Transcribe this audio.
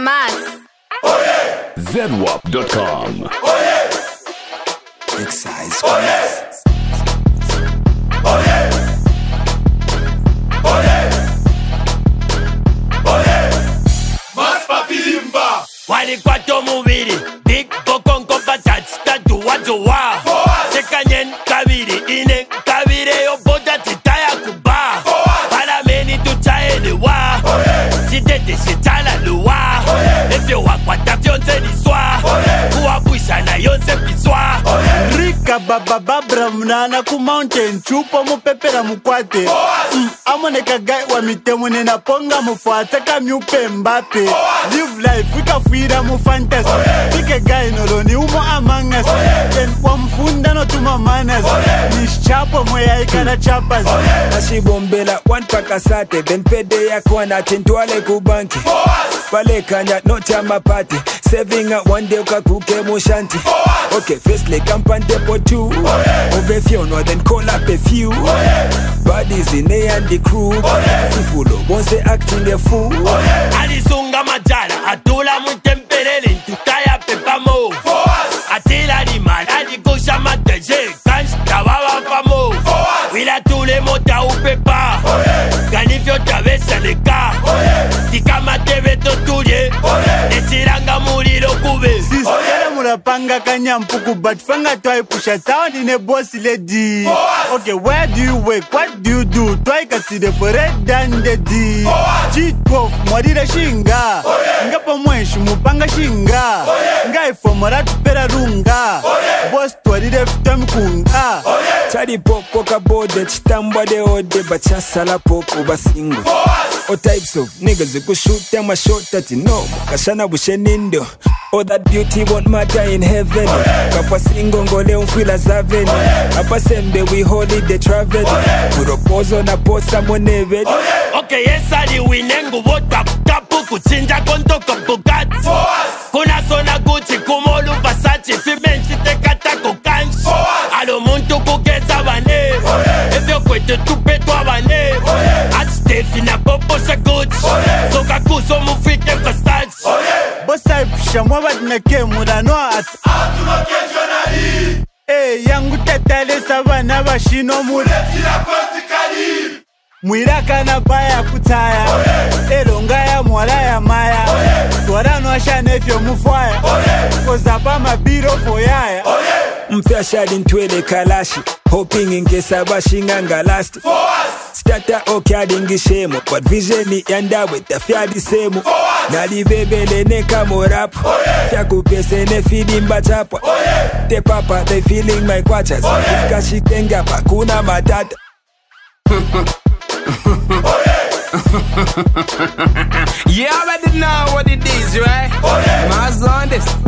más. ZWAP.com. Big size. Mas papilimba. Wali kwato mubiri Big Bokon kompatati Tatuwa jowa Sekanyen kabiri Ine kabire Yobota titaya kuba Parameni tutaele wa Chitete shitala luwa Efyo wakwata fyonse niswa Kuwabuisha na yonse piswa Rika baba babra mnana ku mountain Chupa mupepera mukwate Amoneka gai wa mitemu nena ponga mufuata Kamyupe Mbappe Live life wika fuira mu fantasy Pike gai noloni umo among us Then kwa mfunda no tuma manas Nishapo moya ikana chapas Ashibombela one pakasate Then pede ya kwana tintwale kubanki Pale kanya not ya mapati Saving up one day ukakuke mushanti Okay, firstly kampante po two Ove fiono then call up a few Bodies in A and the crew Sifulo once acting a fool Alisunga majala Atula mutemperele Ntukaya pepamo Atila limana Aligosha mateje Kansh kawawa pamo Wila tule mota upepa Ganifyo travesa leka Tika mateve totulie Nechiranga muliro kube Sister murapanga kanyampuku But fanga twai pusha town in a boss lady Okay, where do you work? What do you do? Twai katide for red than the D Cheat off, mwadira shinga Ngapa mwenshu mupanga shinga Ngai fomora tupera runga Boss twadide fitam kunga Chadi poko kabode Chitambwa de ode Bachasala poko basingo All types of niggas who shoot them a shot that you know Kashana bushenindo All that beauty won't matter in heaven Kapa singo ngole unfila zaveni Apa sembe we holiday travel Kuropozo na posa moneve Okay, yes, ali winengu Wota kapu kuchinja kontoko Bugatti Kuna sona Gucci Kumolu Versace Fimenshi tekata kukanshi Alo muntu kugeza wane Evyo kwete tupetwa wane Atstefi na popo sa Gucci Soka kuso mufike Versace Bossa ipusha mwabad neke muranoa at Atulokenjonali. yangu tetale sabana bashino mure Tira kontikali. Mwiraka na baya kutaya Elonga ya mwala ya maya Twarano ashanefyo mufwaya Kozapa mabiro foyaya Mpya shadi ntwele kalashi Hoping in case abashinga nga last Starter okadi ngishemo But vision yanda with the fiadi semo Nali bebele neka morapo Fya kupese ne feeding batapa Te papa they feeling my quachas Kashi kenga pakuna matata You already know what it is, right? Mars on this.